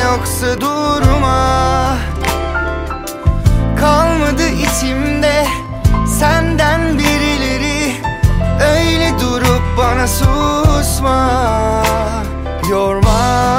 yoksa durma. Kalmadı içimde senden birileri, öyle durup bana susma, yorma.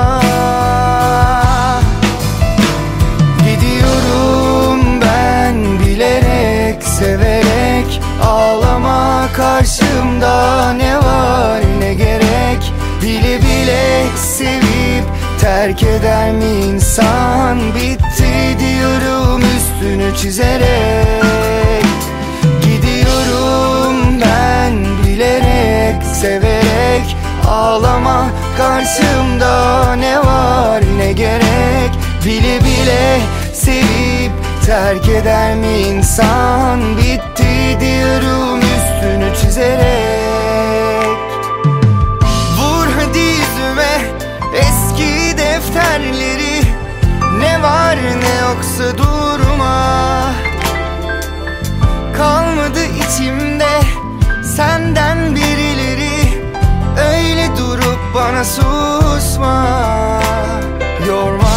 Gidiyorum ben bilerek, severek. Ağlama, karşımda ne var ne gerek. Bile bile sevip terk eder mi insan? Bitti diyorum üstünü çizerek. Gidiyorum ben bilerek, severek. Ağlama, karşımda ne var ne gerek. Bile bile sevip terk eder mi insan? Bitti diyorum üstünü çizerek. Vur hadi yüzüme eski defterleri, ne var ne yoksa durma. Kalmadı içimde senden birileri, öyle durup bana susma, yorma.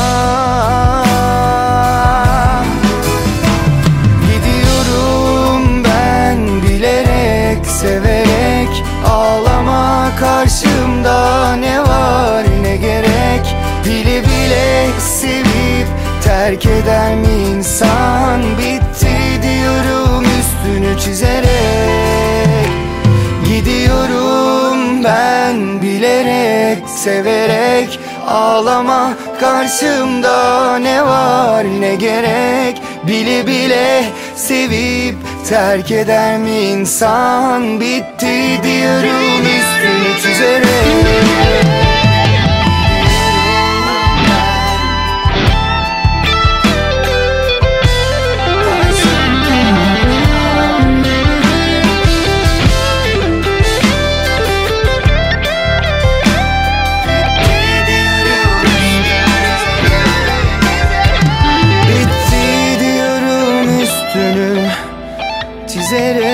Gidiyorum ben bilerek, severek. Ağlama, karşımda ne var ne gerek. Bile bile sevip terk eder mi insan? Bitti diyorum üstünü çizerek. Gidiyorum ben bilerek, severek. Ağlama, karşımda ne var ne gerek. Bile bile sevip terk eder mi insan? Bitti diyorum üstünü çizerek. Çizerek.